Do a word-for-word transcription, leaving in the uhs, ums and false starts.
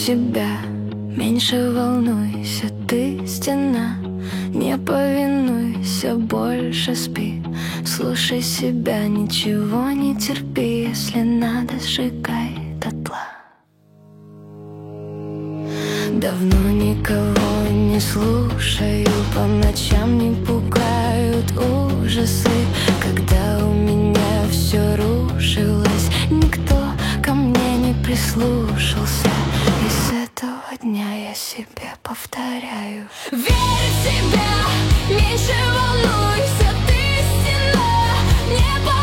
себя, меньше волнуйся, ты стена. Не повинуйся, больше спи. Слушай себя, ничего не терпи. Если надо, сжигай дотла. Давно никого не слушаю, по ночам не пугают ужасы. Когда у меня все рушилось, никто ко мне не прислушался. И с этого дня я себе повторяю: верь в себя, меньше волнуйся, ты стена. Не